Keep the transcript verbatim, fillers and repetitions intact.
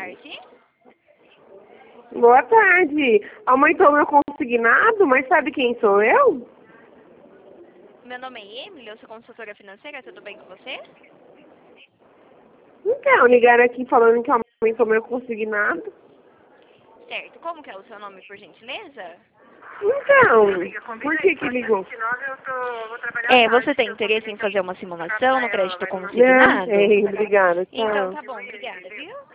tarde. Boa tarde. Aumentou meu consignado, mas sabe quem sou eu? Meu nome é Emily, eu sou consultora financeira, tudo bem com você? Então, ligaram aqui falando que aumentou meu consignado. Certo, como que é o seu nome, por gentileza? Então, por que que ligou? É, você tem interesse em fazer uma simulação no crédito consignado? Não, sei, obrigada. Então Tchau. tá bom, obrigada, viu?